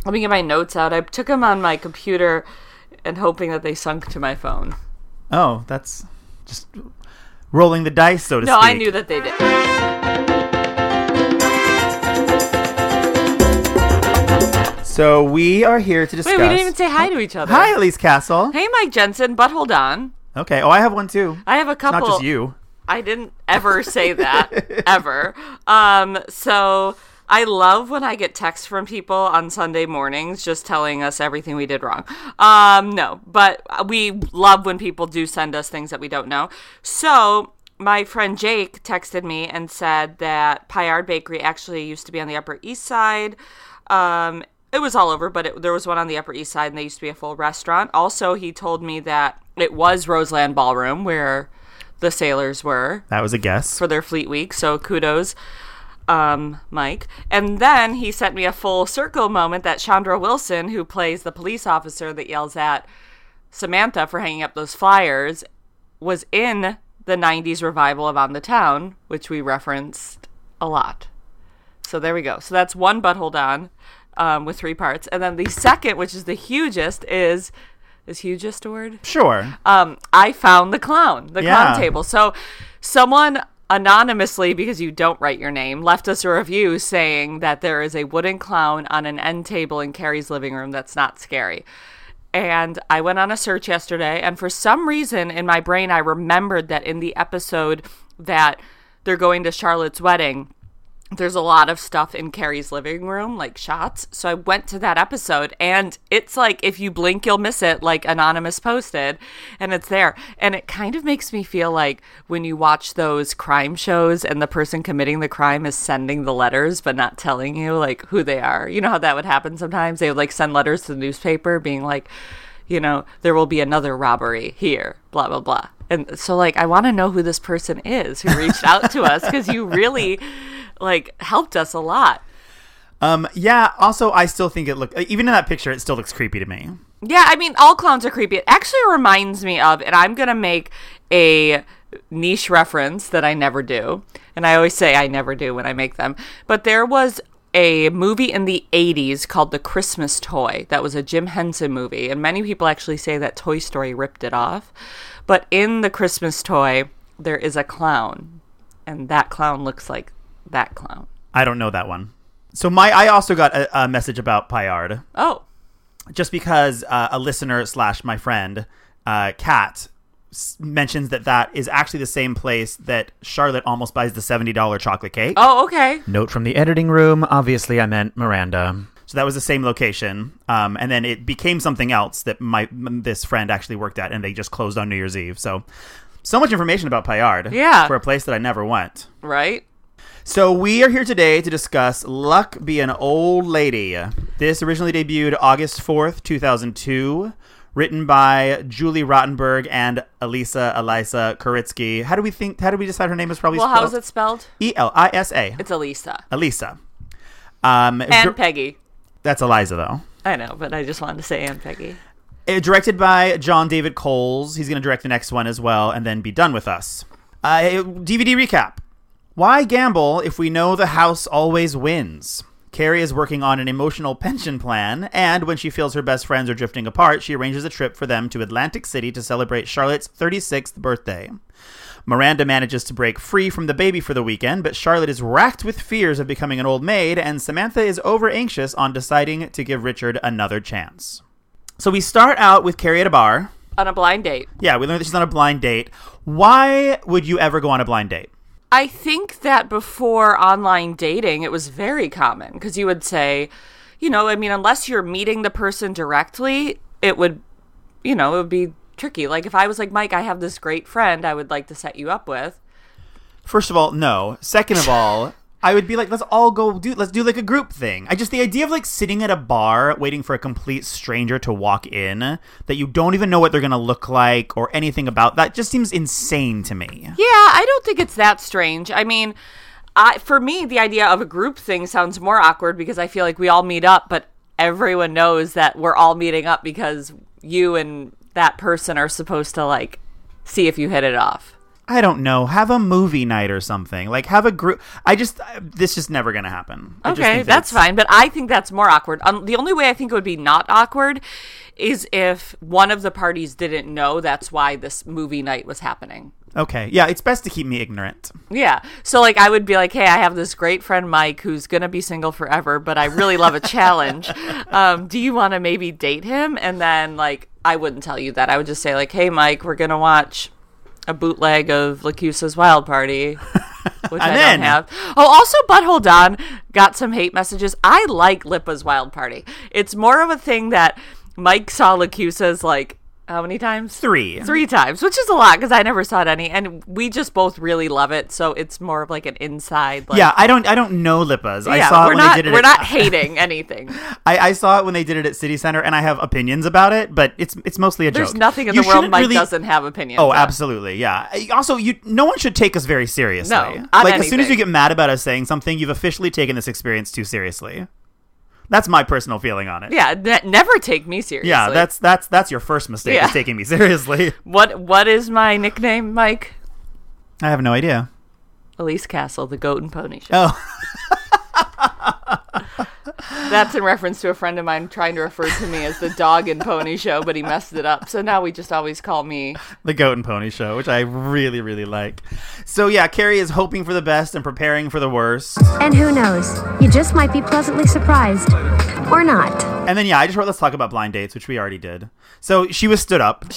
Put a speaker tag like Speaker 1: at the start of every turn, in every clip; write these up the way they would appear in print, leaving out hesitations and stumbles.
Speaker 1: Let me get my notes out. I took them on my computer and hoping that they sunk to my phone.
Speaker 2: Oh, that's just rolling the dice, so to speak.
Speaker 1: No, I knew that they did.
Speaker 2: So we are here to discuss...
Speaker 1: Wait, we didn't even say hi to each other.
Speaker 2: Hi, Elise Castle.
Speaker 1: Hey, Mike Jensen, but hold on.
Speaker 2: Okay. Oh, I have one too.
Speaker 1: I have a couple.
Speaker 2: It's not just you.
Speaker 1: I didn't ever say that, ever. So I love when I get texts from people on Sunday mornings just telling us everything we did wrong. No, but we love when people do send us things that we don't know. So my friend Jake texted me and said that Pyard Bakery actually used to be on the Upper East Side. It was all over, but there was one on the Upper East Side, and they used to be a full restaurant. Also, he told me that it was Roseland Ballroom, where the sailors were.
Speaker 2: That was a guess.
Speaker 1: For their Fleet Week, so kudos, Mike. And then he sent me a full circle moment that Chandra Wilson, who plays the police officer that yells at Samantha for hanging up those flyers, was in the 90s revival of On the Town, which we referenced a lot. So there we go. So that's one, but hold on, with 3 parts. And then the second, which is the hugest, is hugest a word?
Speaker 2: Sure.
Speaker 1: I found the clown table. So someone anonymously, because you don't write your name, left us a review saying that there is a wooden clown on an end table in Carrie's living room that's not scary. And I went on a search yesterday, and for some reason in my brain, I remembered that in the episode that they're going to Charlotte's wedding, there's a lot of stuff in Carrie's living room, like shots. So I went to that episode, and it's like, if you blink, you'll miss it, like Anonymous posted, and it's there. And it kind of makes me feel like when you watch those crime shows and the person committing the crime is sending the letters, but not telling you, like, who they are. You know how that would happen sometimes? They would, like, send letters to the newspaper being like, you know, there will be another robbery here, blah, blah, blah. And so, like, I want to know who this person is who reached out to us, because you really... like, helped us a lot.
Speaker 2: Yeah, also, I still think it even in that picture, it still looks creepy to me.
Speaker 1: Yeah, I mean, all clowns are creepy. It actually reminds me of, and I'm going to make a niche reference that I never do, and I always say I never do when I make them, but there was a movie in the 80s called The Christmas Toy that was a Jim Henson movie, and many people actually say that Toy Story ripped it off, but in The Christmas Toy, there is a clown, and that clown looks like that clown.
Speaker 2: I don't know that one. So I also got a message about Pyard.
Speaker 1: Oh.
Speaker 2: Just because a listener / my friend, Kat, mentions that is actually the same place that Charlotte almost buys the $70 chocolate cake.
Speaker 1: Oh, okay.
Speaker 3: Note from the editing room. Obviously, I meant Miranda.
Speaker 2: So that was the same location. And then it became something else that this friend actually worked at, and they just closed on New Year's Eve. So much information about Pyard.
Speaker 1: Yeah.
Speaker 2: For a place that I never went.
Speaker 1: Right.
Speaker 2: So we are here today to discuss Luck Be an Old Lady. This originally debuted August 4th, 2002, written by Julie Rottenberg and Elisa Koritsky. How do we decide her name is probably spelled?
Speaker 1: Well, how is it spelled?
Speaker 2: Elisa.
Speaker 1: It's Elisa.
Speaker 2: Elisa.
Speaker 1: And Peggy.
Speaker 2: That's Eliza, though.
Speaker 1: I know, but I just wanted to say Aunt Peggy.
Speaker 2: Directed by John David Coles. He's going to direct the next one as well and then be done with us. DVD recap. Why gamble if we know the house always wins? Carrie is working on an emotional pension plan, and when she feels her best friends are drifting apart, she arranges a trip for them to Atlantic City to celebrate Charlotte's 36th birthday. Miranda manages to break free from the baby for the weekend, but Charlotte is racked with fears of becoming an old maid, and Samantha is over-anxious on deciding to give Richard another chance. So we start out with Carrie at a bar.
Speaker 1: On a blind date.
Speaker 2: Yeah, we learned that she's on a blind date. Why would you ever go on a blind date?
Speaker 1: I think that before online dating, it was very common because you would say, you know, I mean, unless you're meeting the person directly, it would be tricky. Like if I was like, Mike, I have this great friend I would like to set you up with.
Speaker 2: First of all, no. Second of all, I would be like, let's do like a group thing. The idea of like sitting at a bar waiting for a complete stranger to walk in that you don't even know what they're going to look like or anything about, that just seems insane to me.
Speaker 1: Yeah, I don't think it's that strange. I mean, for me, the idea of a group thing sounds more awkward because I feel like we all meet up, but everyone knows that we're all meeting up because you and that person are supposed to like see if you hit it off.
Speaker 2: I don't know, have a movie night or something. Like, have a group. This just never going to happen.
Speaker 1: Okay, that's fine. But I think that's more awkward. The only way I think it would be not awkward is if one of the parties didn't know that's why this movie night was happening.
Speaker 2: Okay. Yeah, it's best to keep me ignorant.
Speaker 1: Yeah. So, like, I would be like, hey, I have this great friend, Mike, who's going to be single forever, but I really love a challenge. Do you want to maybe date him? And then, like, I wouldn't tell you that. I would just say, like, hey, Mike, we're going to watch a bootleg of Lacusa's Wild Party, which I don't have. Oh, also Butthole Don got some hate messages. I like Lippa's Wild Party. It's more of a thing that Mike saw Lacusa's, like, how many times?
Speaker 2: 3.
Speaker 1: 3 times, which is a lot because I never saw it any, and we just both really love it. So it's more of like an inside. Like,
Speaker 2: yeah, I don't know Lippa's.
Speaker 1: Yeah,
Speaker 2: I saw it when they did it.
Speaker 1: We're not hating anything.
Speaker 2: I saw it when they did it at City Center, and I have opinions about it, but it's mostly a joke.
Speaker 1: There's nothing in the world Mike doesn't have opinions.
Speaker 2: Oh,
Speaker 1: on.
Speaker 2: absolutely, yeah. Also, no one should take us very seriously.
Speaker 1: No,
Speaker 2: like as soon as you get mad about us saying something, you've officially taken this experience too seriously. That's my personal feeling on it.
Speaker 1: Yeah, never take me seriously.
Speaker 2: Yeah, that's your first mistake, is taking me seriously.
Speaker 1: What is my nickname, Mike?
Speaker 2: I have no idea.
Speaker 1: Elise Castle, the Goat and Pony Show.
Speaker 2: Oh.
Speaker 1: That's in reference to a friend of mine trying to refer to me as the Dog and Pony Show, but he messed it up. So now we just always call me
Speaker 2: the Goat and Pony Show, which I really, really like. So yeah, Carrie is hoping for the best and preparing for the worst.
Speaker 4: And who knows? You just might be pleasantly surprised. Or not.
Speaker 2: And then yeah, I just wrote let's talk about blind dates, which we already did. So she was stood up.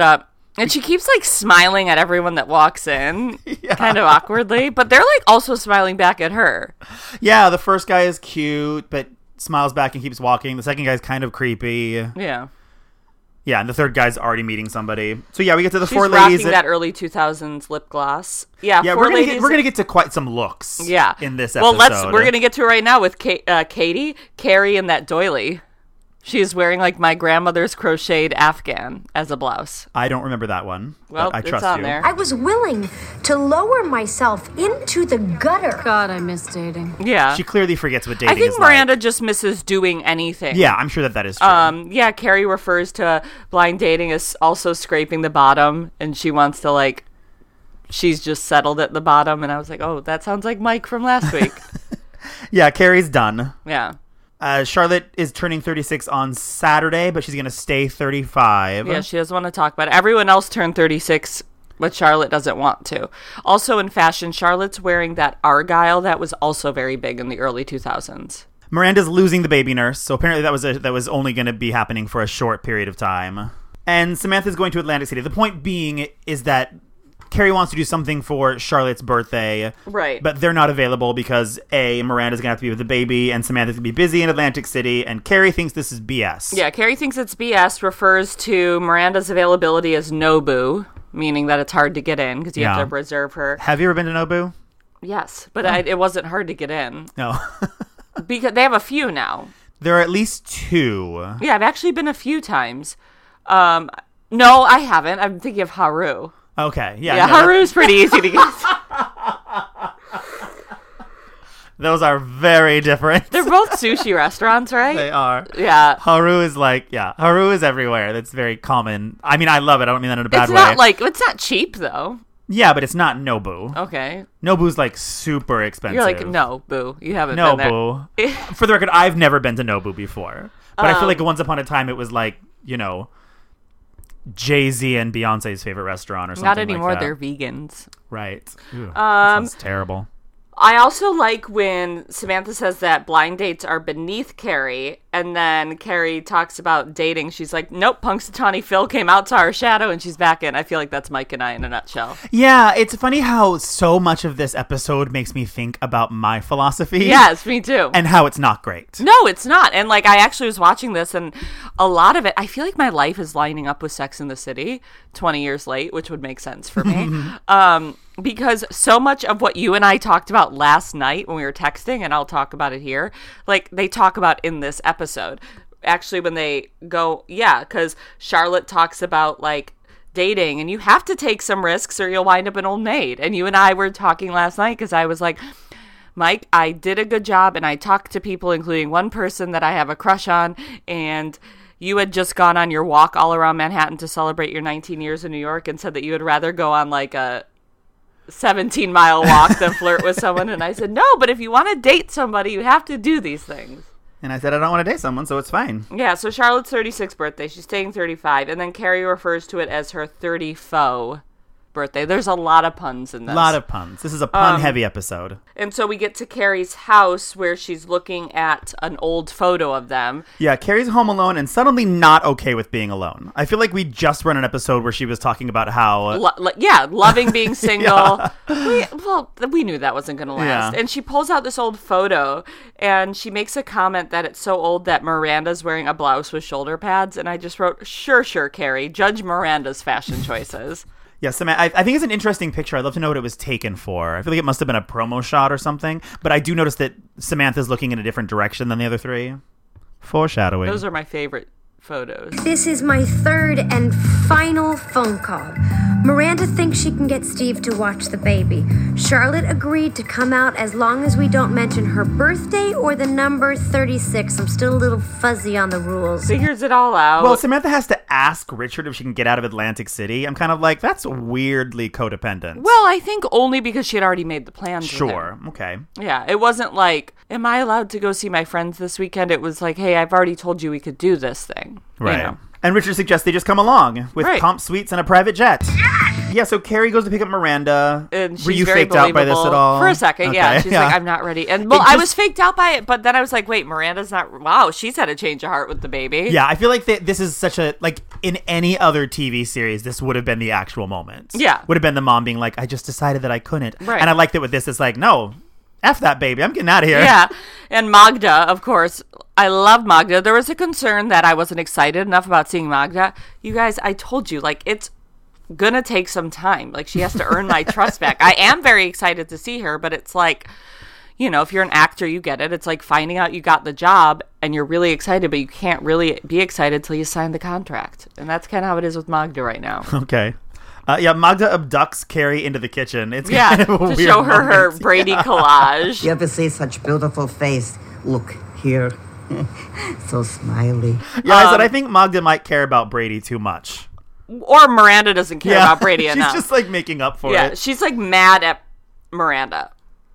Speaker 1: And she keeps, like, smiling at everyone that walks in, kind of awkwardly. But they're, like, also smiling back at her.
Speaker 2: Yeah, the first guy is cute, but smiles back and keeps walking. The second guy's kind of creepy.
Speaker 1: Yeah.
Speaker 2: Yeah, and the third guy's already meeting somebody. So, yeah, we get to the
Speaker 1: She's
Speaker 2: four ladies.
Speaker 1: Rocking that early 2000s lip gloss. Yeah,
Speaker 2: yeah, we're gonna get to quite some looks.
Speaker 1: Yeah.
Speaker 2: In this episode.
Speaker 1: Well, we're gonna get to it right now with Katie, Carrie, and that doily. She's wearing, like, my grandmother's crocheted Afghan as a blouse.
Speaker 2: I don't remember that one.
Speaker 1: Well,
Speaker 2: I trust
Speaker 1: it's on
Speaker 2: you.
Speaker 1: there.
Speaker 4: I was willing to lower myself into the gutter.
Speaker 5: God, I miss dating.
Speaker 1: Yeah.
Speaker 2: She clearly forgets what dating is.
Speaker 1: I think Miranda just misses doing anything.
Speaker 2: Yeah, I'm sure that is true.
Speaker 1: Yeah, Carrie refers to blind dating as also scraping the bottom, and she wants to, like, she's just settled at the bottom, and I was like, oh, that sounds like Mike from last week.
Speaker 2: Yeah, Carrie's done.
Speaker 1: Yeah.
Speaker 2: Charlotte is turning 36 on Saturday, but she's going to stay 35.
Speaker 1: Yeah, she doesn't want to talk about it. Everyone else turned 36, but Charlotte doesn't want to. Also in fashion, Charlotte's wearing that Argyle that was also very big in the early 2000s.
Speaker 2: Miranda's losing the baby nurse, so apparently that was only going to be happening for a short period of time. And Samantha's going to Atlantic City. The point being is that Carrie wants to do something for Charlotte's birthday.
Speaker 1: Right.
Speaker 2: But they're not available because, A, Miranda's going to have to be with the baby, and Samantha's going to be busy in Atlantic City, and Carrie thinks this is BS.
Speaker 1: Yeah, Carrie thinks it's BS, refers to Miranda's availability as Nobu, meaning that it's hard to get in because you have to reserve her.
Speaker 2: Have you ever been to Nobu?
Speaker 1: Yes, but it wasn't hard to get in.
Speaker 2: No.
Speaker 1: Because they have a few now.
Speaker 2: There are at least 2.
Speaker 1: Yeah, I've actually been a few times. No, I haven't. I'm thinking of Haru.
Speaker 2: Okay, yeah.
Speaker 1: Yeah, Haru's pretty easy to get.
Speaker 2: Those are very different.
Speaker 1: They're both sushi restaurants, right?
Speaker 2: They are.
Speaker 1: Yeah.
Speaker 2: Haru is everywhere. That's very common. I mean, I love it. I don't mean that in a bad way.
Speaker 1: It's not cheap, though.
Speaker 2: Yeah, but it's not Nobu.
Speaker 1: Okay.
Speaker 2: Nobu's, like, super expensive.
Speaker 1: You're like, no, boo. You haven't been there.
Speaker 2: Nobu. For the record, I've never been to Nobu before. But I feel like once upon a time it was like, you know, Jay-Z and Beyonce's favorite restaurant or something.
Speaker 1: Not anymore.
Speaker 2: Like that.
Speaker 1: They're vegans.
Speaker 2: Right. That sounds terrible.
Speaker 1: I also like when Samantha says that blind dates are beneath Carrie, and then Carrie talks about dating. She's like, nope, Punxsutawney Phil came out to our shadow, and she's back in. I feel like that's Mike and I in a nutshell.
Speaker 2: Yeah, it's funny how so much of this episode makes me think about my philosophy.
Speaker 1: Yes, me too.
Speaker 2: And how it's not great.
Speaker 1: No, it's not. And, like, I actually was watching this, and a lot of it, I feel like my life is lining up with Sex and the City 20 years late, which would make sense for me. Because so much of what you and I talked about last night when we were texting, and I'll talk about it here, like, they talk about in this episode. Actually, when they go, because Charlotte talks about, like, dating, and you have to take some risks or you'll wind up an old maid. And you and I were talking last night because I was like, Mike, I did a good job, and I talked to people, including one person that I have a crush on, and you had just gone on your walk all around Manhattan to celebrate your 19 years in New York and said that you would rather go on, like, a 17-mile walk than flirt with someone. And I said, no, but if you want to date somebody, you have to do these things.
Speaker 2: And I said, I don't want to date someone, so it's fine.
Speaker 1: Yeah, so Charlotte's 36th birthday. She's staying 35. And then Carrie refers to it as her 30-faux birthday. There's a lot of puns in this.
Speaker 2: A lot of puns. This is a pun-heavy episode.
Speaker 1: And so we get to Carrie's house where she's looking at an old photo of them.
Speaker 2: Yeah, Carrie's home alone and suddenly not okay with being alone. I feel like we just run an episode where she was talking about how...
Speaker 1: loving being single.
Speaker 2: Yeah.
Speaker 1: We knew that wasn't going to last.
Speaker 2: Yeah.
Speaker 1: And she pulls out this old photo and she makes a comment that it's so old that Miranda's wearing a blouse with shoulder pads. And I just wrote, sure, Carrie. Judge Miranda's fashion choices.
Speaker 2: Yeah, Samantha, I think it's an interesting picture. I'd love to know what it was taken for. I feel like it must have been a promo shot or something. But I do notice that Samantha's looking in a different direction than the other three. Foreshadowing.
Speaker 1: Those are my favorite photos.
Speaker 4: This is my third and final phone call. Miranda thinks she can get Steve to watch the baby. Charlotte agreed to come out as long as we don't mention her birthday or the number 36. I'm still a little fuzzy on the rules.
Speaker 1: Figures it all out.
Speaker 2: Well, Samantha has to ask Richard if she can get out of Atlantic City. I'm kind of like, that's weirdly codependent.
Speaker 1: Well, I think only because she had already made the plans.
Speaker 2: Sure. Okay.
Speaker 1: Yeah, it wasn't like, am I allowed to go see my friends this weekend? It was like, hey, I've already told you we could do this thing.
Speaker 2: Right.
Speaker 1: You know?
Speaker 2: And Richard suggests they just come along with comp suites and a private jet. Yeah, so Carrie goes to pick up Miranda.
Speaker 1: And she's
Speaker 2: Were you
Speaker 1: very
Speaker 2: faked out by this at all?
Speaker 1: For a second, yeah. She's like, I'm not ready. And I was faked out by it, but then I was like, wait, Miranda's not... Wow, she's had a change of heart with the baby.
Speaker 2: Yeah, I feel like this is such a... Like, in any other TV series, this would have been the actual moment.
Speaker 1: Yeah.
Speaker 2: Would have been the mom being like, I just decided that I couldn't.
Speaker 1: Right.
Speaker 2: And I like that with this, it's like, no... F that baby. I'm getting out of here.
Speaker 1: Yeah. And Magda, of course, I love Magda. There was a concern that I wasn't excited enough about seeing Magda. You guys, I told you, like, it's going to take some time. Like, she has to earn my trust back. I am very excited to see her, but it's like, you know, if you're an actor, you get it. It's like finding out you got the job and you're really excited, but you can't really be excited till you sign the contract. And that's kind of how it is with Magda right now.
Speaker 2: Okay. Magda abducts Carrie into the kitchen. It's kind of a
Speaker 1: to
Speaker 2: weird
Speaker 1: show her
Speaker 2: moment.
Speaker 1: her Brady collage.
Speaker 5: You ever see such beautiful face? Look here. So smiley.
Speaker 2: Yeah, I said I think Magda might care about Brady too much.
Speaker 1: Or Miranda doesn't care about Brady enough.
Speaker 2: She's just like making up for it.
Speaker 1: Yeah, she's like mad at Miranda.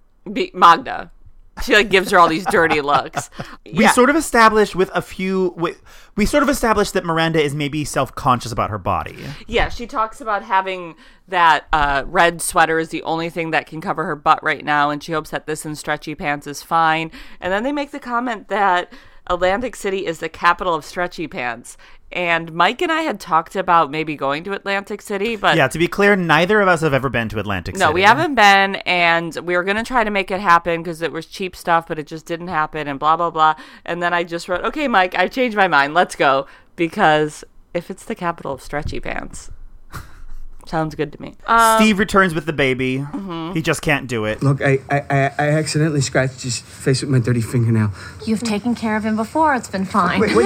Speaker 1: Magda. She like gives her all these dirty looks.
Speaker 2: We sort of established we sort of established that Miranda is maybe self-conscious about her body.
Speaker 1: Yeah, she talks about having that red sweater is the only thing that can cover her butt right now, and she hopes that this in stretchy pants is fine. And then they make the comment that Atlantic City is the capital of stretchy pants. And Mike and I had talked about maybe going to Atlantic City, but...
Speaker 2: Yeah, to be clear, neither of us have ever been to Atlantic City.
Speaker 1: No, we haven't been, and we were going to try to make it happen because it was cheap stuff, but it just didn't happen, and blah, blah, blah. And then I just wrote, okay, Mike, I've changed my mind. Let's go. Because if it's the capital of stretchy pants... Sounds good to me.
Speaker 2: Steve returns with the baby.
Speaker 1: Mm-hmm.
Speaker 2: He just can't do it.
Speaker 6: Look, I accidentally scratched his face with my dirty fingernail.
Speaker 7: You've taken care of him before. It's been fine.
Speaker 6: But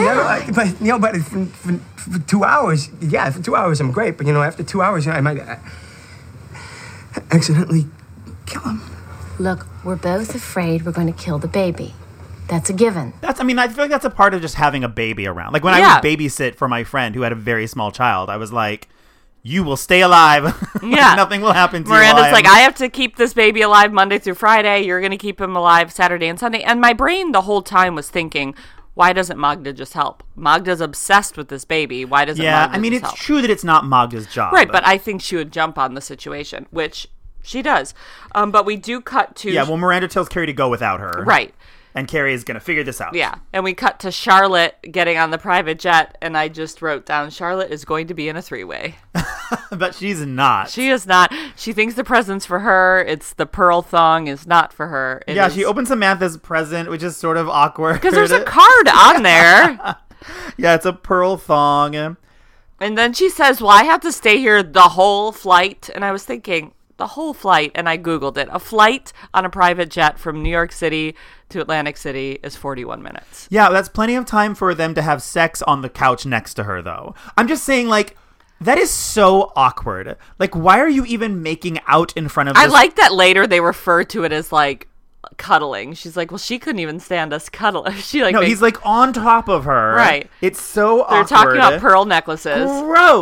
Speaker 6: 2 hours, yeah, for 2 hours I'm great. But, after 2 hours, I might accidentally kill him.
Speaker 7: Look, we're both afraid we're going to kill the baby. That's a given.
Speaker 2: I feel like that's a part of just having a baby around. Like when I would babysit for my friend who had a very small child, I was like... You will stay alive.
Speaker 1: Yeah.
Speaker 2: Nothing will happen to you.
Speaker 1: Miranda's like, I have to keep this baby alive Monday through Friday. You're going to keep him alive Saturday and Sunday. And my brain the whole time was thinking, why doesn't Magda just help? Magda's obsessed with this baby. Why doesn't Magda just help?
Speaker 2: It's true that it's not Magda's job.
Speaker 1: Right, but I think she would jump on the situation, which she does. But we do cut to...
Speaker 2: Yeah, well, Miranda tells Carrie to go without her.
Speaker 1: Right.
Speaker 2: And Carrie is going to figure this out.
Speaker 1: Yeah, and we cut to Charlotte getting on the private jet, and I just wrote down, Charlotte is going to be in a three-way.
Speaker 2: But she's not.
Speaker 1: She is not. She thinks the present's for her. It's the pearl thong is not for her.
Speaker 2: She opens Samantha's present, which is sort of awkward.
Speaker 1: Because there's a card on there.
Speaker 2: Yeah, it's a pearl thong.
Speaker 1: And then she says, well, I have to stay here the whole flight. And I was thinking, the whole flight, and I Googled it. A flight on a private jet from New York City to Atlantic City is 41 minutes.
Speaker 2: Yeah, that's plenty of time for them to have sex on the couch next to her, though. I'm just saying, like, that is so awkward. Like, why are you even making out in front of this?
Speaker 1: I like that later they refer to it as, like, cuddling. She's like, well, she couldn't even stand us cuddling.
Speaker 2: He's, like, on top of her.
Speaker 1: Right.
Speaker 2: It's so awkward.
Speaker 1: They're talking about pearl necklaces.
Speaker 2: Gross.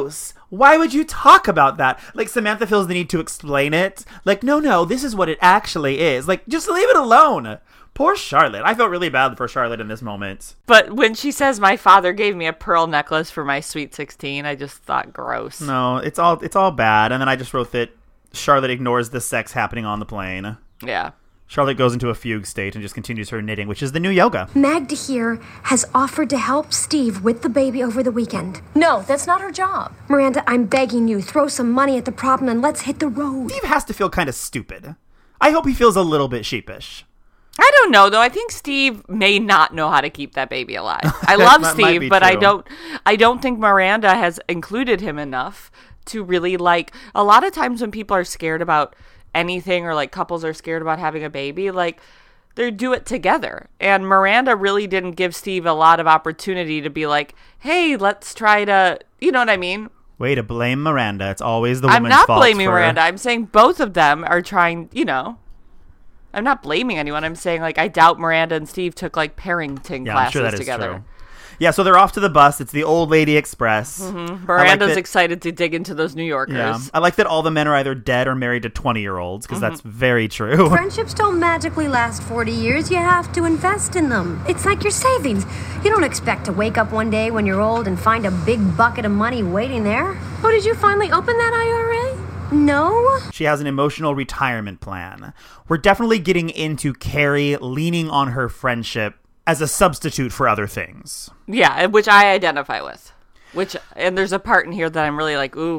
Speaker 2: Why would you talk about that? Like, Samantha feels the need to explain it. Like, no, this is what it actually is. Like, just leave it alone. Poor Charlotte. I felt really bad for Charlotte in this moment.
Speaker 1: But when she says my father gave me a pearl necklace for my sweet 16, I just thought gross.
Speaker 2: No, it's all bad. And then I just wrote that Charlotte ignores the sex happening on the plane.
Speaker 1: Yeah.
Speaker 2: Charlotte goes into a fugue state and just continues her knitting, which is the new yoga.
Speaker 4: Magda here has offered to help Steve with the baby over the weekend.
Speaker 7: No, that's not her job.
Speaker 4: Miranda, I'm begging you, throw some money at the problem and let's hit the road.
Speaker 2: Steve has to feel kind of stupid. I hope he feels a little bit sheepish.
Speaker 1: I don't know, though. I think Steve may not know how to keep that baby alive. I love Steve, but
Speaker 2: true.
Speaker 1: I don't think Miranda has included him enough to really, like, a lot of times when people are scared about anything, or like couples are scared about having a baby, like, they do it together. And Miranda really didn't give Steve a lot of opportunity to be like, hey, let's try to, you know what I mean?
Speaker 2: Way to blame Miranda. It's always the woman's fault.
Speaker 1: I'm not blaming Miranda. I'm saying both of them are trying, you know. I'm not blaming anyone. I'm saying, like, I doubt Miranda and Steve took, like, parenting classes
Speaker 2: I'm sure that
Speaker 1: together.
Speaker 2: is true. Yeah, so they're off to the bus. It's the Old Lady Express.
Speaker 1: Miranda's excited to dig into those New Yorkers.
Speaker 2: Yeah. I like that all the men are either dead or married to 20-year-olds, because that's very true.
Speaker 4: Friendships don't magically last 40 years. You have to invest in them. It's like your savings. You don't expect to wake up one day when you're old and find a big bucket of money waiting there.
Speaker 7: Oh, did you finally open that IRA?
Speaker 4: No.
Speaker 2: She has an emotional retirement plan. We're definitely getting into Carrie leaning on her friendship as a substitute for other things.
Speaker 1: Yeah, which I identify with. And there's a part in here that I'm really like, ooh.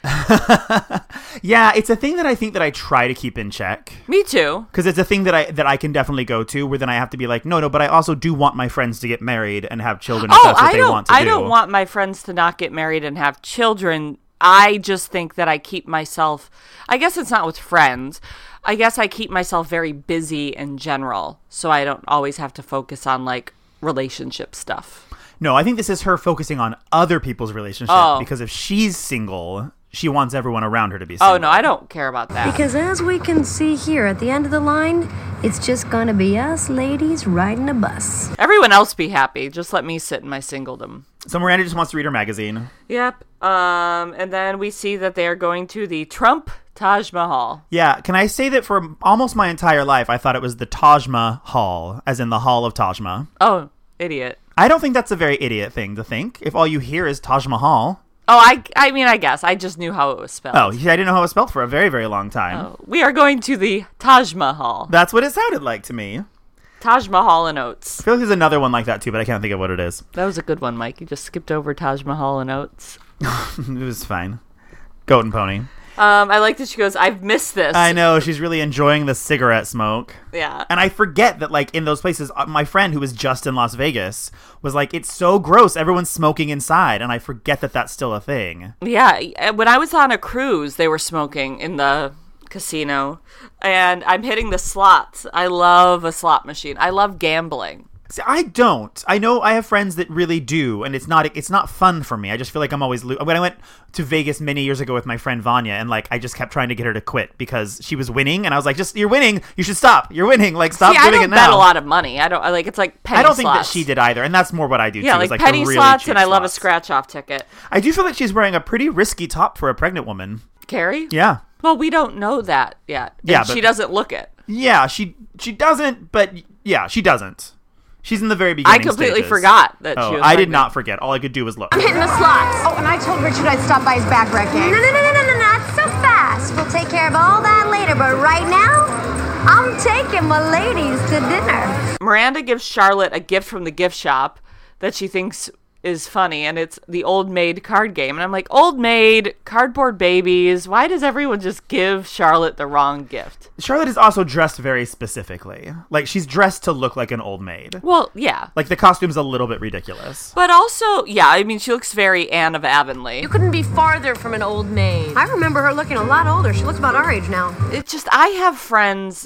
Speaker 2: Yeah, it's a thing that I think that I try to keep in check.
Speaker 1: Me too.
Speaker 2: Because it's a thing that I can definitely go to, where then I have to be like, no, but I also do want my friends to get married and have children if that's what they want to do.
Speaker 1: I don't want my friends to not get married and have children. I just think that I keep myself, I guess it's not with friends, I guess I keep myself very busy in general, so I don't always have to focus on, like, relationship stuff.
Speaker 2: No, I think this is her focusing on other people's relationship, because if she's single, she wants everyone around her to be single.
Speaker 1: Oh, no, I don't care about that.
Speaker 4: Because as we can see here at the end of the line, it's just gonna be us ladies riding a bus.
Speaker 1: Everyone else be happy. Just let me sit in my singledom.
Speaker 2: So Miranda just wants to read her magazine.
Speaker 1: Yep. And then we see that they are going to the Trump Taj Mahal.
Speaker 2: Yeah, can I say that for almost my entire life, I thought it was the Taj Mahal, as in the Hall of Tajma.
Speaker 1: Oh, idiot.
Speaker 2: I don't think that's a very idiot thing to think, if all you hear is Taj Mahal.
Speaker 1: Oh, I mean, I guess. I just knew how it was spelled.
Speaker 2: Oh, yeah, I didn't know how it was spelled for a very, very long time.
Speaker 1: Oh, we are going to the Taj Mahal.
Speaker 2: That's what it sounded like to me.
Speaker 1: Taj Mahal and Oats.
Speaker 2: I feel like there's another one like that too, but I can't think of what it is.
Speaker 1: That was a good one, Mike. You just skipped over Taj Mahal and Oats.
Speaker 2: It was fine. Goat and Pony.
Speaker 1: I like that she goes, I've missed this.
Speaker 2: I know, she's really enjoying the cigarette smoke.
Speaker 1: Yeah.
Speaker 2: And I forget that, like, in those places, my friend who was just in Las Vegas was like, it's so gross, everyone's smoking inside, and I forget that that's still a thing.
Speaker 1: Yeah, when I was on a cruise, they were smoking in the casino, and I'm hitting the slots. I love a slot machine. I love gambling.
Speaker 2: See, I don't. I know I have friends that really do, and it's not fun for me. I just feel like I'm always when I went to Vegas many years ago with my friend Vanya, and like I just kept trying to get her to quit because she was winning, and I was like, "Just you're winning. You should stop. You're winning. Like stop doing it now."
Speaker 1: I don't bet a lot of money. I don't like it's like penny
Speaker 2: I don't
Speaker 1: slots.
Speaker 2: think that she did either, and that's more what I do too.
Speaker 1: Yeah,
Speaker 2: is
Speaker 1: like
Speaker 2: the
Speaker 1: penny
Speaker 2: really
Speaker 1: slots,
Speaker 2: cheap
Speaker 1: and I love a
Speaker 2: slots.
Speaker 1: scratch off ticket.
Speaker 2: I do feel like she's wearing a pretty risky top for a pregnant woman.
Speaker 1: Carrie?
Speaker 2: Yeah.
Speaker 1: Well, we don't know that yet.
Speaker 2: Yeah,
Speaker 1: and she doesn't look it.
Speaker 2: Yeah, she doesn't, but yeah, she doesn't. She's in the very beginning.
Speaker 1: I completely
Speaker 2: stages.
Speaker 1: forgot that she was
Speaker 2: I did
Speaker 1: pregnant.
Speaker 2: not forget. All I could do was look.
Speaker 8: I'm hitting the slots. Oh, and I told Richard I'd stop by his back wrecking.
Speaker 4: No, not so fast. We'll take care of all that later, but right now, I'm taking my ladies to dinner.
Speaker 1: Miranda gives Charlotte a gift from the gift shop that she thinks is funny, and it's the Old Maid card game. And I'm like, Old Maid, cardboard babies, why does everyone just give Charlotte the wrong gift?
Speaker 2: Charlotte is also dressed very specifically. Like, she's dressed to look like an old maid.
Speaker 1: Well, yeah.
Speaker 2: Like, the costume's a little bit ridiculous.
Speaker 1: But also, yeah, I mean, she looks very Anne of Avonlea.
Speaker 7: You couldn't be farther from an old maid.
Speaker 4: I remember her looking a lot older. She looks about our age now.
Speaker 1: It's just, I have friends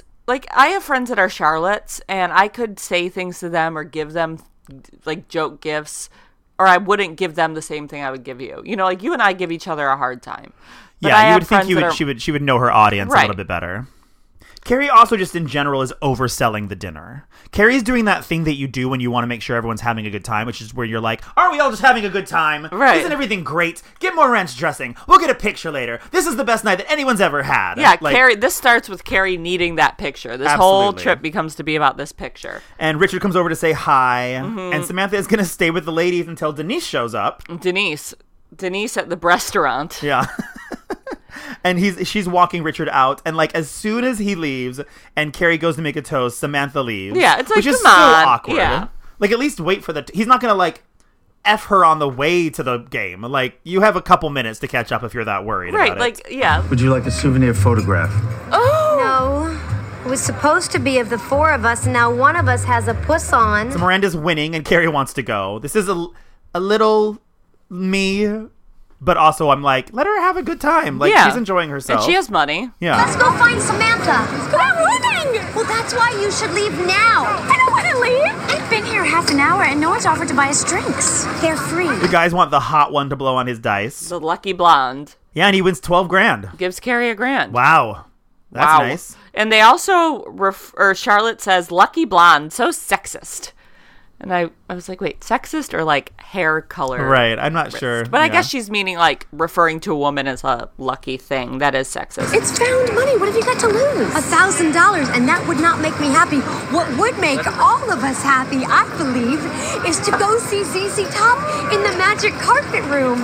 Speaker 1: that are Charlottes, and I could say things to them or give them, like, joke gifts, or I wouldn't give them the same thing I would give you. You know, like, you and I give each other a hard time. But
Speaker 2: Yeah,
Speaker 1: I
Speaker 2: you
Speaker 1: have
Speaker 2: would think
Speaker 1: friends that
Speaker 2: she would know her audience a
Speaker 1: Right.
Speaker 2: little bit better. Carrie also just in general is overselling the dinner. Carrie's doing that thing that you do when you want to make sure everyone's having a good time, which is where you're like, aren't we all just having a good time?
Speaker 1: Right.
Speaker 2: Isn't everything great? Get more ranch dressing. We'll get a picture later. This is the best night that anyone's ever had.
Speaker 1: Yeah, Carrie. This starts with Carrie needing that picture. This whole trip becomes to be about this picture.
Speaker 2: And Richard comes over to say hi, and Samantha is going to stay with the ladies until Denise shows up.
Speaker 1: Denise at the restaurant.
Speaker 2: Yeah. And she's walking Richard out, and like as soon as he leaves and Carrie goes to make a toast, Samantha leaves.
Speaker 1: Yeah, it's like,
Speaker 2: which is
Speaker 1: come on.
Speaker 2: so awkward.
Speaker 1: Yeah.
Speaker 2: Like at least wait for he's not gonna like F her on the way to the game. Like you have a couple minutes to catch up if you're that worried about it.
Speaker 1: Like, yeah.
Speaker 9: Would you like a souvenir photograph?
Speaker 4: No. It was supposed to be of the four of us, and now one of us has a puss on.
Speaker 2: So Miranda's winning, and Carrie wants to go. This is a little me. But also, I'm like, let her have a good time. Like, she's enjoying herself.
Speaker 1: And she has money.
Speaker 2: Yeah.
Speaker 4: Let's go find Samantha. I'm winning. Well, that's why you should leave now.
Speaker 8: I don't want to leave. I've been here half an hour and no one's offered to buy us drinks.
Speaker 4: They're free.
Speaker 2: The guys want the hot one to blow on his dice.
Speaker 1: The lucky blonde.
Speaker 2: Yeah, and he wins $12,000.
Speaker 1: Gives Carrie $1,000.
Speaker 2: Wow. That's nice.
Speaker 1: And they also, Charlotte says, lucky blonde, so sexist. And I was like, wait, sexist or like hair color?
Speaker 2: Right, I'm not sure.
Speaker 1: But I guess she's meaning like referring to a woman as a lucky thing. That is sexist.
Speaker 4: It's found money. What have you got to lose? $1,000, and that would not make me happy. What would make all of us happy, I believe, is to go see ZZ Top in the magic carpet room.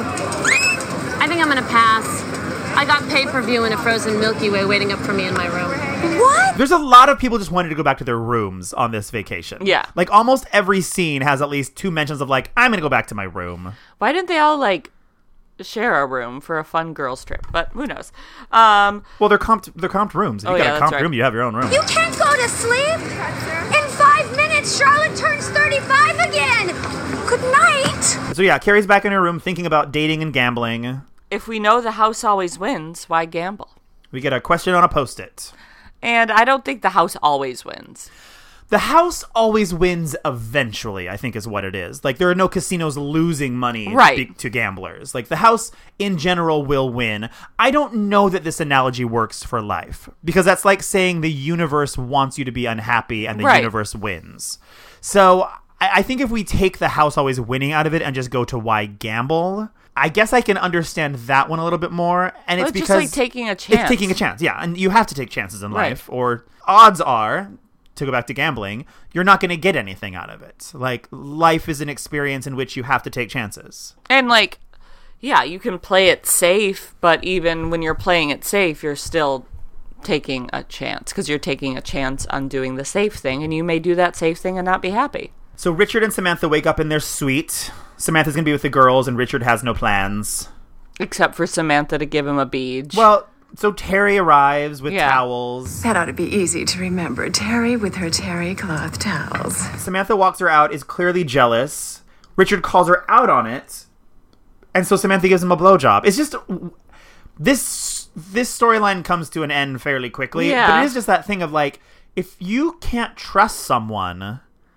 Speaker 7: I think I'm gonna pass. I got pay-per-view in a frozen Milky Way waiting up for me in my room.
Speaker 4: What?
Speaker 2: There's a lot of people just wanted to go back to their rooms on this vacation.
Speaker 1: Yeah.
Speaker 2: Like almost every scene has at least 2 mentions of like, I'm going to go back to my room.
Speaker 1: Why didn't they all like share a room for a fun girls trip? But who knows?
Speaker 2: Well, they're comped rooms. If you got a comped room, you have your own room.
Speaker 4: You can't go to sleep. In 5 minutes, Charlotte turns 35 again. Good night.
Speaker 2: So yeah, Carrie's back in her room thinking about dating and gambling.
Speaker 1: If we know the house always wins, why gamble?
Speaker 2: We get a question on a Post-it.
Speaker 1: And I don't think the house always wins.
Speaker 2: The house always wins eventually, I think is what it is. Like, there are no casinos losing money to gamblers. Like, the house in general will win. I don't know that this analogy works for life. Because that's like saying the universe wants you to be unhappy and the universe wins. So, I think if we take the house always winning out of it and just go to why gamble, I guess I can understand that one a little bit more. And it's because
Speaker 1: just like taking a chance.
Speaker 2: It's taking a chance, yeah. And you have to take chances in life. Or odds are, to go back to gambling, you're not going to get anything out of it. Like, life is an experience in which you have to take chances.
Speaker 1: And like, yeah, you can play it safe, but even when you're playing it safe, you're still taking a chance because you're taking a chance on doing the safe thing, and you may do that safe thing and not be happy.
Speaker 2: So Richard and Samantha wake up in their suite. Samantha's going to be with the girls, and Richard has no plans.
Speaker 1: Except for Samantha to give him a beach.
Speaker 2: Well, so Terry arrives with towels.
Speaker 10: That ought to be easy to remember. Terry with her terry cloth towels.
Speaker 2: Samantha walks her out, is clearly jealous. Richard calls her out on it. And so Samantha gives him a blowjob. It's just... This storyline comes to an end fairly quickly.
Speaker 1: Yeah.
Speaker 2: But it is just that thing of, like, if you can't trust someone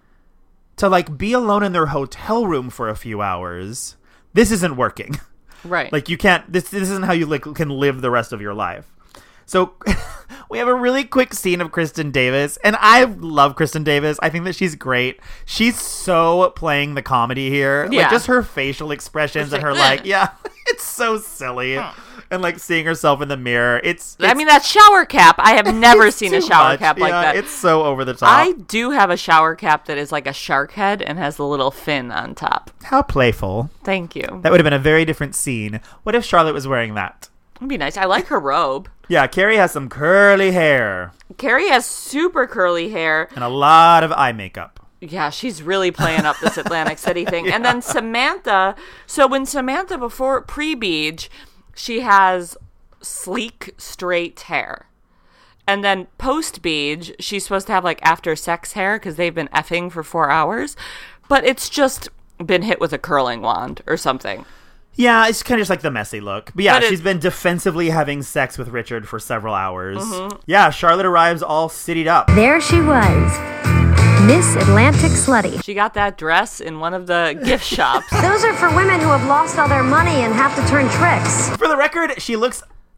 Speaker 2: to, like, be alone in their hotel room for a few hours, this isn't working.
Speaker 1: Right.
Speaker 2: Like, you can't... This isn't how you can live the rest of your life. So, we have a really quick scene of Kristen Davis, and I love Kristen Davis. I think that she's great. She's so playing the comedy here.
Speaker 1: Yeah.
Speaker 2: Like, just her facial expressions and her, like, it's so silly. And, like, seeing herself in the mirror. It's
Speaker 1: I mean, that shower cap, I have never seen a shower cap like that.
Speaker 2: It's so over the top.
Speaker 1: I do have a shower cap that is like a shark head and has the little fin on top.
Speaker 2: How playful.
Speaker 1: Thank you.
Speaker 2: That would have been a very different scene. What if Charlotte was wearing that?
Speaker 1: It'd be nice. I like her robe.
Speaker 2: Yeah, Carrie has some curly hair.
Speaker 1: Carrie has super curly hair.
Speaker 2: And a lot of eye makeup.
Speaker 1: Yeah, she's really playing up this Atlantic City thing. Yeah. And then Samantha, so when Samantha, before pre-beach, she has sleek, straight hair. And then post-beach, she's supposed to have like after-sex hair because they've been effing for 4 hours. But it's just been hit with a curling wand or something.
Speaker 2: Yeah, it's kind of just like the messy look. But yeah, she's been defensively having sex with Richard for several hours. Mm-hmm. Yeah, Charlotte arrives all citied up.
Speaker 4: There she was. Miss Atlantic Slutty.
Speaker 1: She got that dress in one of the gift shops.
Speaker 4: Those are for women who have lost all their money and have to turn tricks.
Speaker 2: For the record, she looks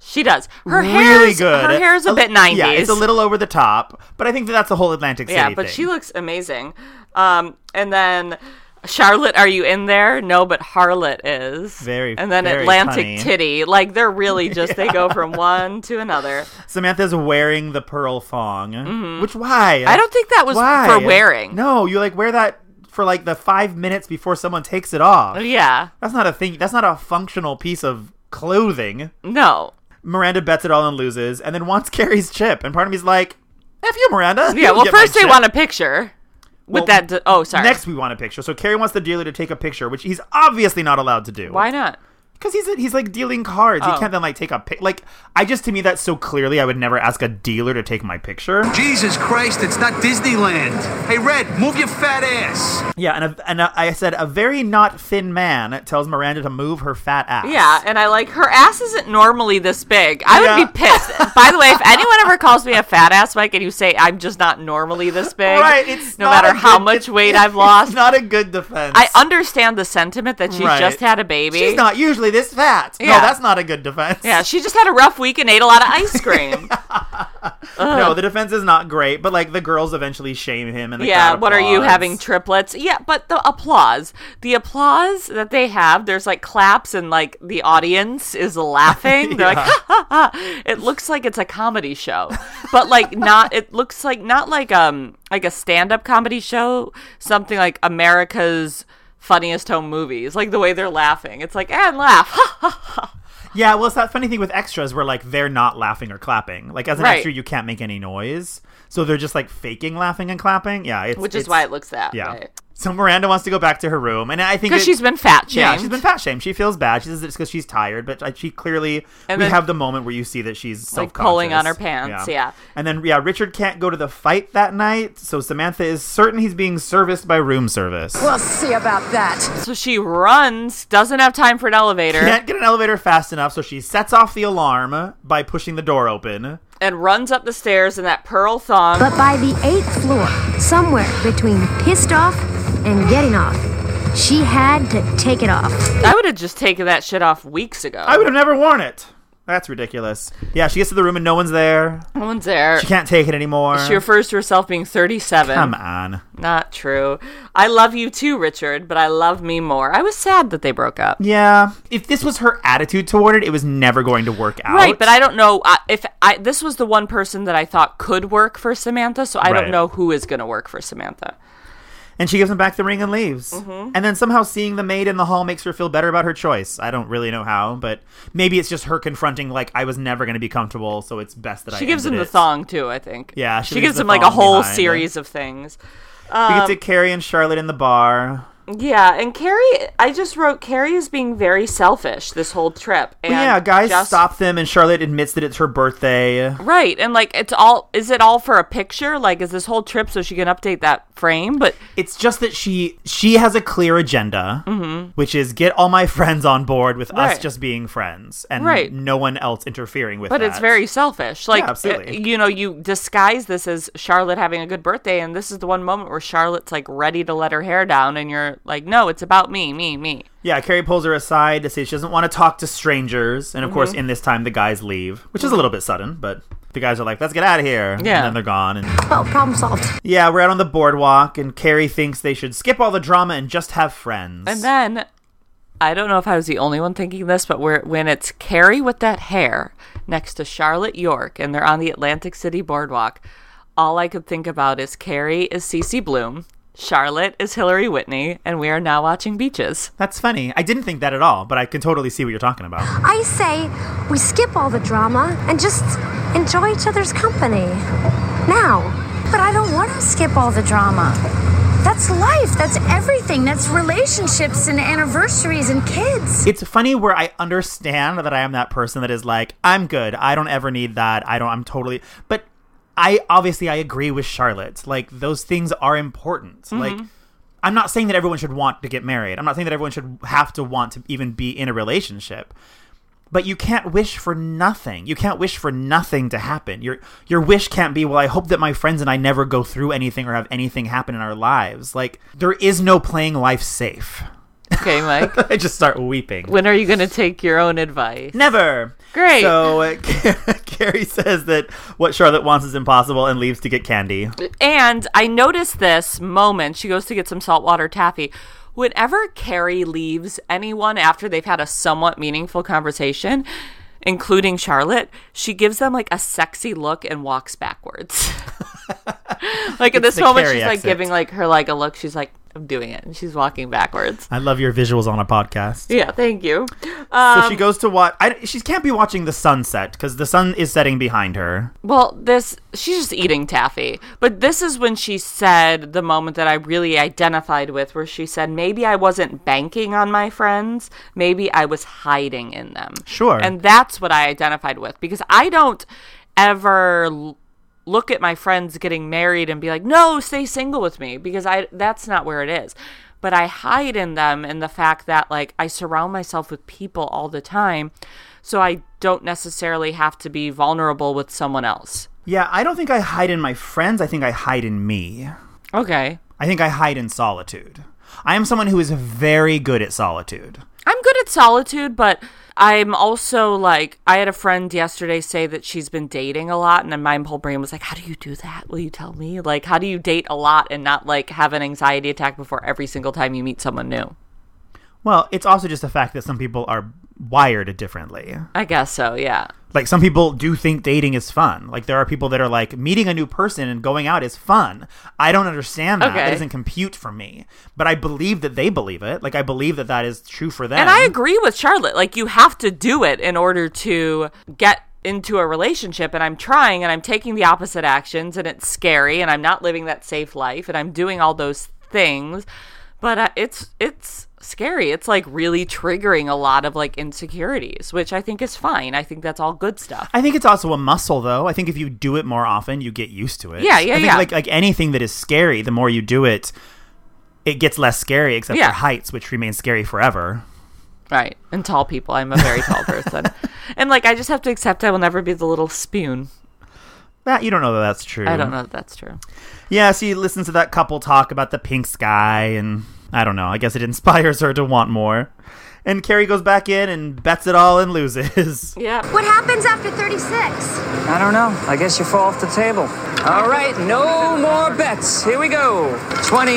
Speaker 1: She does. Her
Speaker 2: really good.
Speaker 1: Her hair's a bit 90s.
Speaker 2: Yeah, it's a little over the top, but I think that's the whole Atlantic City
Speaker 1: Yeah, but
Speaker 2: thing.
Speaker 1: she looks amazing. And then Charlotte, are you in there? No, but Harlot is. And then
Speaker 2: very
Speaker 1: Atlantic
Speaker 2: punny.
Speaker 1: Titty. Like, they're really just, they go from one to another.
Speaker 2: Samantha's wearing the pearl thong. Which, why?
Speaker 1: I don't think that was for wearing.
Speaker 2: No, you, like, wear that for, like, the 5 minutes before someone takes it off.
Speaker 1: Yeah.
Speaker 2: That's not a thing. That's not a functional piece of clothing.
Speaker 1: No.
Speaker 2: Miranda bets it all and loses, and then wants Carrie's chip. And part of me's like, F you, Miranda.
Speaker 1: Yeah, well, first they want a picture. With that, sorry.
Speaker 2: Next, we want a picture. So Carrie wants the dealer to take a picture, which he's obviously not allowed to do.
Speaker 1: Why not?
Speaker 2: Because he's like dealing cards. He can't then like take a pic. Like, to me that's so clearly I would never ask a dealer to take my picture.
Speaker 9: Jesus Christ, it's not Disneyland. Hey, Red, move your fat ass.
Speaker 2: Yeah, and I said a very not thin man tells Miranda to move her fat ass.
Speaker 1: Yeah, and I like her ass isn't normally this big. I would be pissed. By the way, if anyone ever calls me a fat ass, Mike, and you say I'm just not normally this big,
Speaker 2: right? It's
Speaker 1: no matter how much weight I've lost.
Speaker 2: It's not a good defense.
Speaker 1: I understand the sentiment that she's just had a baby.
Speaker 2: She's not usually this fat.
Speaker 1: Yeah.
Speaker 2: No, that's not a good defense.
Speaker 1: Yeah, she just had a rough week and ate a lot of ice cream.
Speaker 2: No, the defense is not great, but like the girls eventually shame him and the crowd
Speaker 1: what are you
Speaker 2: applauds.
Speaker 1: having triplets? Yeah, but the applause that they have, there's like claps and like the audience is laughing. They're like, ha, ha, ha. It looks like it's a comedy show, but like not. It looks like not like a stand-up comedy show, something like America's Funniest Home Movies, like the way they're laughing. It's like, and laugh. Ha, ha, ha.
Speaker 2: Yeah, well, it's that funny thing with extras where, like, they're not laughing or clapping. Like, as an extra, you can't make any noise. So they're just, like, faking laughing and clapping. Yeah.
Speaker 1: Which is why it looks that way.
Speaker 2: So Miranda wants to go back to her room. And I think
Speaker 1: because she's been fat shamed.
Speaker 2: Yeah, she's been fat shamed. She feels bad. She says it's because she's tired. But she clearly, we have the moment where you see that she's self-conscious.
Speaker 1: Like pulling on her pants, yeah.
Speaker 2: And then, Richard can't go to the fight that night. So Samantha is certain he's being serviced by room service.
Speaker 10: We'll see about that.
Speaker 1: So she runs, doesn't have time for an elevator.
Speaker 2: Can't get an elevator fast enough, so she sets off the alarm by pushing the door open.
Speaker 1: And runs up the stairs in that pearl thong.
Speaker 4: But by the 8th floor, somewhere between pissed off and getting off, she had to take it off.
Speaker 1: I would have just taken that shit off weeks ago.
Speaker 2: I would have never worn it. That's ridiculous. Yeah, she gets to the room and no one's there.
Speaker 1: No one's there.
Speaker 2: She can't take it anymore.
Speaker 1: She refers to herself being 37.
Speaker 2: Come on.
Speaker 1: Not true. I love you too, Richard, but I love me more. I was sad that they broke up.
Speaker 2: Yeah. If this was her attitude toward it, it was never going to work out.
Speaker 1: Right, but I don't know this was the one person that I thought could work for Samantha, so I don't know who is going to work for Samantha.
Speaker 2: And she gives him back the ring and leaves. Mm-hmm. And then somehow seeing the maid in the hall makes her feel better about her choice. I don't really know how, but maybe it's just her confronting, like, I was never going to be comfortable, so it's best that I
Speaker 1: She gives him
Speaker 2: ended
Speaker 1: the
Speaker 2: it.
Speaker 1: thong, too, I think.
Speaker 2: Yeah,
Speaker 1: she gives him, like, a whole series of things.
Speaker 2: We get to Carrie and Charlotte in the bar.
Speaker 1: Yeah, and Carrie, I just wrote, Carrie is being very selfish this whole trip. And
Speaker 2: guys stop them, and Charlotte admits that it's her birthday.
Speaker 1: Right, and like, is it all for a picture? Like, is this whole trip so she can update that frame? But
Speaker 2: it's just that she has a clear agenda, which is get all my friends on board with us just being friends, and no one else interfering with that.
Speaker 1: But it's very selfish. Like,
Speaker 2: absolutely.
Speaker 1: You disguise this as Charlotte having a good birthday, and this is the one moment where Charlotte's like ready to let her hair down, and you're like, no, it's about me.
Speaker 2: Yeah, Carrie pulls her aside to say she doesn't want to talk to strangers. And of course, in this time, the guys leave, which is a little bit sudden, but the guys are like, let's get out of here. Yeah. And then they're gone. And
Speaker 4: well, problem solved.
Speaker 2: Yeah, we're out on the boardwalk, and Carrie thinks they should skip all the drama and just have friends.
Speaker 1: And then, I don't know if I was the only one thinking this, but when it's Carrie with that hair next to Charlotte York, and they're on the Atlantic City boardwalk, all I could think about is Carrie is Cece Bloom, Charlotte is Hillary Whitney, and we are now watching Beaches.
Speaker 2: That's funny. I didn't think that at all, but I can totally see what you're talking about.
Speaker 4: I say we skip all the drama and just enjoy each other's company. Now.
Speaker 8: But I don't want to skip all the drama. That's life. That's everything. That's relationships and anniversaries and kids.
Speaker 2: It's funny where I understand that I am that person that is like, I'm good. I don't ever need that. I'm totally... But... I agree with Charlotte. Like, those things are important. Mm-hmm. Like, I'm not saying that everyone should want to get married. I'm not saying that everyone should have to want to even be in a relationship. But you can't wish for nothing. You can't wish for nothing to happen. Your wish can't be, well, I hope that my friends and I never go through anything or have anything happen in our lives. Like, there is no playing life safe.
Speaker 1: Okay, Mike.
Speaker 2: I just start weeping.
Speaker 1: When are you going to take your own advice?
Speaker 2: Never.
Speaker 1: Great.
Speaker 2: So Carrie says that what Charlotte wants is impossible and leaves to get candy.
Speaker 1: And I noticed this moment. She goes to get some saltwater taffy. Whenever Carrie leaves anyone after they've had a somewhat meaningful conversation, including Charlotte, she gives them like a sexy look and walks backwards. Like in this moment, she's like giving like her like a look. She's like, I'm doing it. And she's walking backwards.
Speaker 2: I love your visuals on a podcast.
Speaker 1: Yeah, thank you.
Speaker 2: So she goes to watch. She can't be watching the sunset because the sun is setting behind her.
Speaker 1: Well, she's just eating taffy. But this is when she said the moment that I really identified with, where she said, maybe I wasn't banking on my friends. Maybe I was hiding in them.
Speaker 2: Sure.
Speaker 1: And that's what I identified with, because I don't ever look at my friends getting married and be like, no, stay single with me, because that's not where it is. But I hide in them in the fact that like I surround myself with people all the time, so I don't necessarily have to be vulnerable with someone else.
Speaker 2: Yeah, I don't think I hide in my friends. I think I hide in me.
Speaker 1: Okay.
Speaker 2: I think I hide in solitude. I am someone who is very good at solitude.
Speaker 1: I'm good at solitude, but I'm also like, I had a friend yesterday say that she's been dating a lot, and then my whole brain was like, how do you do that? Will you tell me? Like, how do you date a lot and not like have an anxiety attack before every single time you meet someone new?
Speaker 2: Well, it's also just the fact that some people are wired differently.
Speaker 1: I guess so, yeah.
Speaker 2: Like, some people do think dating is fun. Like, there are people that are like, meeting a new person and going out is fun. I don't understand that.
Speaker 1: Okay.
Speaker 2: That doesn't compute for me. But I believe that they believe it. Like, I believe that that is true for them.
Speaker 1: And I agree with Charlotte. Like, you have to do it in order to get into a relationship, and I'm trying, and I'm taking the opposite actions, and it's scary, and I'm not living that safe life, and I'm doing all those things. But it's scary. It's like really triggering a lot of like insecurities, which I think is fine. I think that's all good stuff.
Speaker 2: I think it's also a muscle, though. I think if you do it more often, you get used to it.
Speaker 1: Yeah,
Speaker 2: I think like anything that is scary, the more you do it, it gets less scary, except for heights, which remain scary forever.
Speaker 1: Right. And tall people. I'm a very tall person. And like, I just have to accept I will never be the little spoon.
Speaker 2: That you don't know that that's true.
Speaker 1: I don't know that that's true.
Speaker 2: Yeah, she listens to that couple talk about the pink sky, and I don't know. I guess it inspires her to want more. And Carrie goes back in and bets it all and loses.
Speaker 1: Yeah.
Speaker 4: What happens after 36?
Speaker 11: I don't know. I guess you fall off the table. All right, no more bets. Here we go. 29.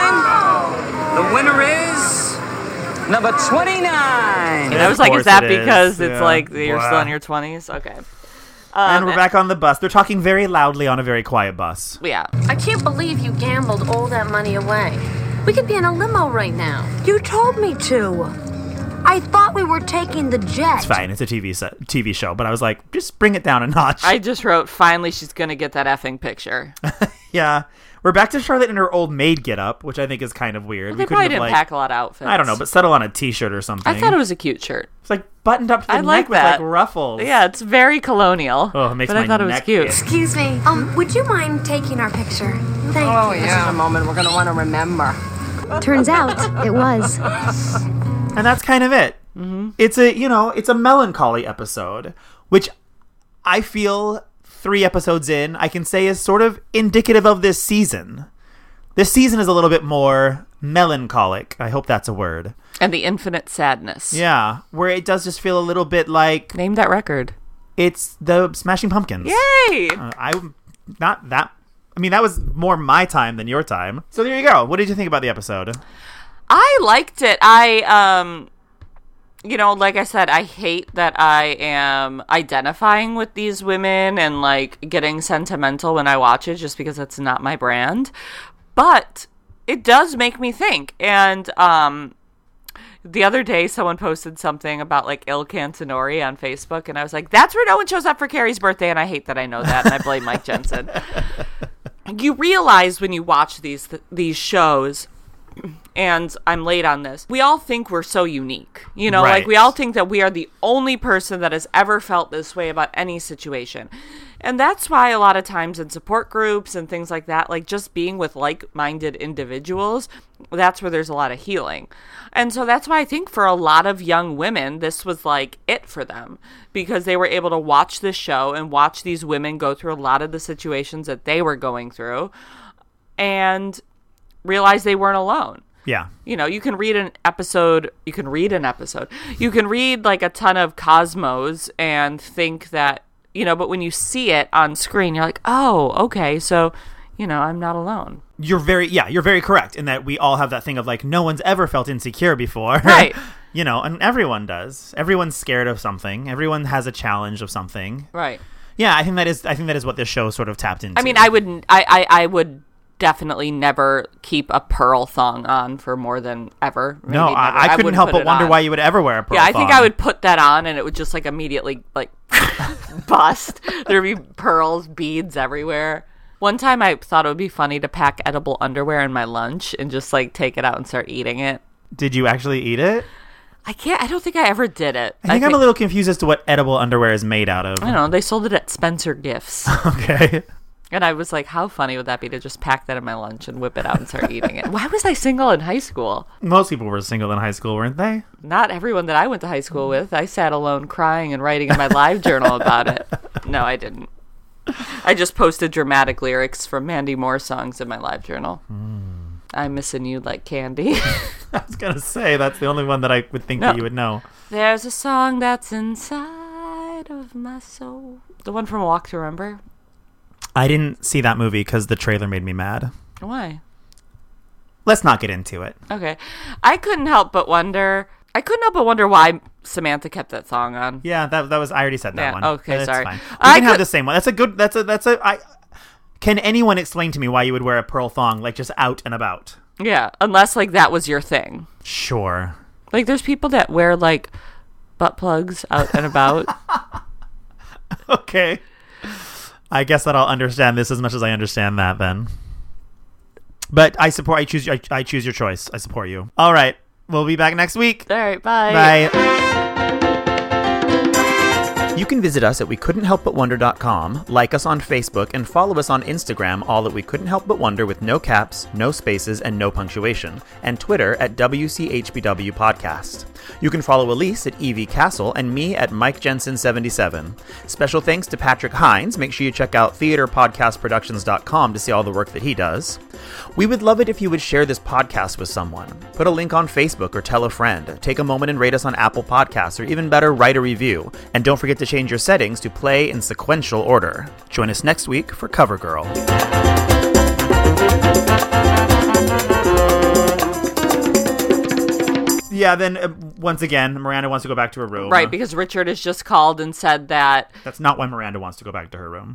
Speaker 11: The winner is number 29.
Speaker 1: And I was like, is that because it's like you're still in your 20s? Okay.
Speaker 2: And we're back on the bus. They're talking very loudly on a very quiet bus.
Speaker 1: Yeah.
Speaker 7: I can't believe you gambled all that money away. We could be in a limo right now.
Speaker 4: You told me to. I thought we were taking the jet.
Speaker 2: It's fine. It's a TV show. But I was like, just bring it down a notch.
Speaker 1: I just wrote, finally she's going to get that effing picture.
Speaker 2: Yeah. We're back to Charlotte in her old maid getup, which I think is kind of weird.
Speaker 1: Well, they probably didn't pack a lot of outfits.
Speaker 2: I don't know, but settle on a t-shirt or something.
Speaker 1: I thought it was a cute shirt.
Speaker 2: It's like buttoned up to the neck with like ruffles.
Speaker 1: Yeah, it's very colonial.
Speaker 2: Oh, it makes
Speaker 1: but
Speaker 2: my
Speaker 1: I thought it was
Speaker 2: neck
Speaker 1: cute.
Speaker 2: itch.
Speaker 4: Excuse me. Would you mind taking our picture? Thank you.
Speaker 10: Oh, yeah. This is a moment we're going to want to remember.
Speaker 4: Turns out it was.
Speaker 2: And that's kind of it. Mm-hmm. It's a melancholy episode, which I feel 3 episodes in, I can say is sort of indicative of this season. This season is a little bit more melancholic. I hope that's a word.
Speaker 1: And the infinite sadness.
Speaker 2: Yeah, where it does just feel a little bit like...
Speaker 1: Name that record.
Speaker 2: It's the Smashing Pumpkins.
Speaker 1: Yay!
Speaker 2: That was more my time than your time. So there you go. What did you think about the episode?
Speaker 1: I liked it. Like I said, I hate that I am identifying with these women and like getting sentimental when I watch it just because it's not my brand. But it does make me think. And the other day someone posted something about like Il Cantinori on Facebook, and I was like, that's where no one shows up for Carrie's birthday, and I hate that I know that, and I blame Mike Jensen. You realize when you watch these shows, and I'm late on this, we all think we're so unique. Right. Like we all think that we are the only person that has ever felt this way about any situation. And that's why a lot of times in support groups and things like that, like just being with like-minded individuals, that's where there's a lot of healing. And so that's why I think for a lot of young women, this was like it for them, because they were able to watch this show and watch these women go through a lot of the situations that they were going through and realize they weren't alone.
Speaker 2: Yeah.
Speaker 1: You know, you can read an episode. You can read like a ton of Cosmos and think that, you know, but when you see it on screen, you're like, oh, okay. So, you know, I'm not alone.
Speaker 2: You're very correct in that we all have that thing of like, no one's ever felt insecure before.
Speaker 1: Right.
Speaker 2: You know, and everyone does. Everyone's scared of something. Everyone has a challenge of something.
Speaker 1: Right.
Speaker 2: Yeah, I think that is what this show sort of tapped into.
Speaker 1: I mean, I would definitely never keep a Pearl thong on for more than ever. Maybe
Speaker 2: no,
Speaker 1: never.
Speaker 2: I couldn't help but wonder why you would ever wear a Pearl thong.
Speaker 1: Yeah, I think I would put that on and it would just like immediately like bust. There'd be pearls, beads everywhere. One time I thought it would be funny to pack edible underwear in my lunch and just like take it out and start eating it.
Speaker 2: Did you actually eat it?
Speaker 1: I don't think I ever did it.
Speaker 2: I think I'm a little confused as to what edible underwear is made out of.
Speaker 1: I don't know. They sold it at Spencer Gifts.
Speaker 2: Okay.
Speaker 1: And I was like, how funny would that be to just pack that in my lunch and whip it out and start eating it? Why was I single in high school?
Speaker 2: Most people were single in high school, weren't they?
Speaker 1: Not everyone that I went to high school with. I sat alone crying and writing in my live journal about it. No, I didn't. I just posted dramatic lyrics from Mandy Moore songs in my live journal. I'm missing you like candy.
Speaker 2: I was going to say, that's the only one that I would think that you would know.
Speaker 1: There's a song that's inside of my soul. The one from Walk to Remember.
Speaker 2: I didn't see that movie because the trailer made me mad.
Speaker 1: Why?
Speaker 2: Let's not get into it.
Speaker 1: Okay. I couldn't help but wonder why Samantha kept that song on.
Speaker 2: Yeah, that was, I already said that one.
Speaker 1: Okay,
Speaker 2: that's
Speaker 1: sorry.
Speaker 2: Fine. We can have the same one. Can anyone explain to me why you would wear a pearl thong, like just out and about?
Speaker 1: Yeah, unless like that was your thing.
Speaker 2: Sure.
Speaker 1: Like there's people that wear like butt plugs out and about.
Speaker 2: Okay. I guess that I'll understand this as much as I understand that then. But I choose your choice. I support you. All right. We'll be back next week.
Speaker 1: All right. Bye.
Speaker 2: Bye.
Speaker 3: You can visit us at WeCouldn'tHelpButWonder.com, like us on Facebook, and follow us on Instagram, all at We Couldn't Help But Wonder with no caps, no spaces, and no punctuation, and Twitter at WCHBW Podcast. You can follow Elise at Evie Castle and me at Mike Jensen77. Special thanks to Patrick Hines. Make sure you check out theaterpodcastproductions.com to see all the work that he does. We would love it if you would share this podcast with someone. Put a link on Facebook or tell a friend. Take a moment and rate us on Apple Podcasts, or even better, write a review. And don't forget to change your settings to play in sequential order. Join us next week for Cover Girl.
Speaker 2: Yeah, then once again, Miranda wants to go back to her room.
Speaker 1: Right, because Richard has just called and said that...
Speaker 2: That's not why Miranda wants to go back to her room.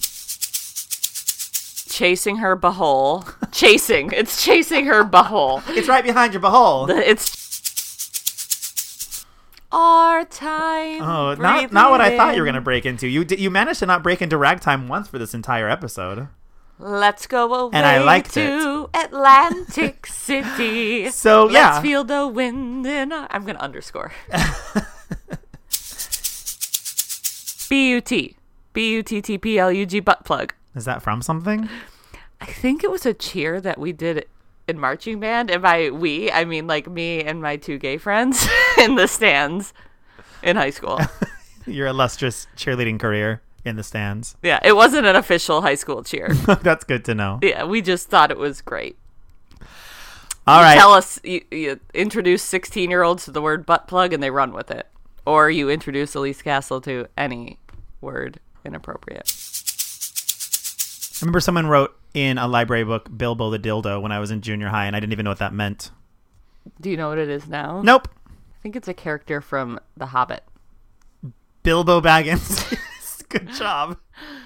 Speaker 1: Chasing her bahole. It's chasing her bahole.
Speaker 2: It's right behind your bahole.
Speaker 1: It's... Our time.
Speaker 2: Oh, not what I thought you were going to break into. You managed to not break into ragtime once for this entire episode.
Speaker 1: Let's go away
Speaker 2: and I liked
Speaker 1: to Atlantic City.
Speaker 2: So, yeah.
Speaker 1: Let's feel the wind in our... I'm going to underscore. B-U-T. B-U-T-T-P-L-U-G butt plug.
Speaker 2: Is that from something?
Speaker 1: I think it was a cheer that we did in marching band. And by we, I mean like me and my two gay friends in the stands in high school.
Speaker 2: Your illustrious cheerleading career. In the stands.
Speaker 1: Yeah, it wasn't an official high school cheer.
Speaker 2: That's good to know.
Speaker 1: Yeah, we just thought it was great.
Speaker 2: All right.
Speaker 1: Tell us, you introduce 16-year-olds to the word butt plug and they run with it. Or you introduce Elise Castle to any word inappropriate.
Speaker 2: I remember someone wrote in a library book, Bilbo the Dildo, when I was in junior high, and I didn't even know what that meant.
Speaker 1: Do you know what it is now?
Speaker 2: Nope.
Speaker 1: I think it's a character from The Hobbit.
Speaker 2: Bilbo Baggins. Good job.